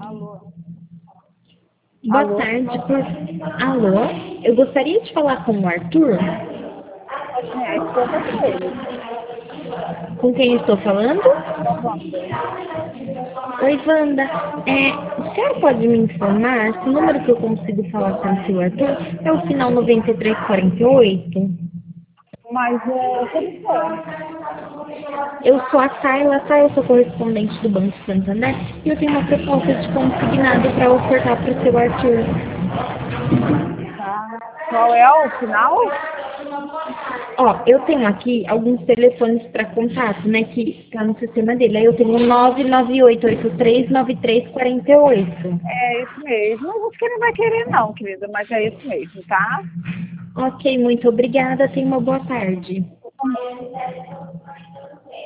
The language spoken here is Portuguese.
Alô? Boa Alô? tarde, Alô? Eu gostaria de falar com o Arthur. Sim, é a esposa dele. Com quem estou falando? Com a Wanda. Oi, Wanda. A senhora pode me informar se o número que eu consigo falar com o seu Arthur é o final 9348? Mas sobre o quê? Eu sou a Carla, tá? Eu sou correspondente do Banco Santander e eu tenho uma proposta de consignado para ofertar para o seu Arthur. Tá. Qual é o final? Ó, eu tenho aqui alguns telefones para contato, né, que está no sistema dele. Aí eu tenho 998839348. É isso mesmo. Mas acho que ele não vai querer não, querida, mas é isso mesmo, tá? Ok, muito obrigada. Tenha uma boa tarde. Eu também.